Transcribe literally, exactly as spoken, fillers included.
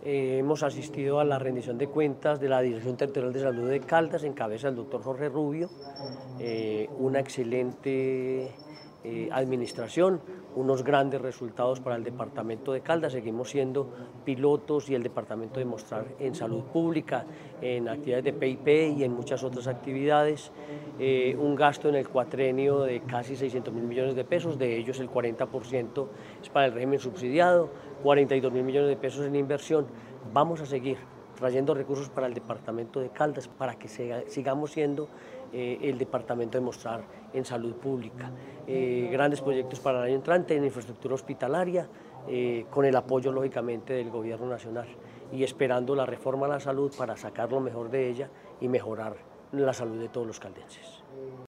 Eh, hemos asistido a la rendición de cuentas de la Dirección Territorial de Salud de Caldas, en cabeza del doctor Jorge Rubio, eh, una excelente eh, administración, unos grandes resultados para el departamento de Caldas. Seguimos siendo pilotos y el departamento de mostrar en salud pública, en actividades de P I P y en muchas otras actividades, eh, un gasto en el cuatrenio de casi seiscientos mil millones de pesos, de ellos el cuarenta por ciento es para el régimen subsidiado, cuarenta y dos mil millones de pesos en inversión. Vamos a seguir trayendo recursos para el departamento de Caldas para que se, sigamos siendo eh, el departamento de mostrar en salud pública. Eh, grandes proyectos para el año entrante en infraestructura hospitalaria, eh, con el apoyo lógicamente del gobierno nacional y esperando la reforma a la salud para sacar lo mejor de ella y mejorar la salud de todos los caldenses.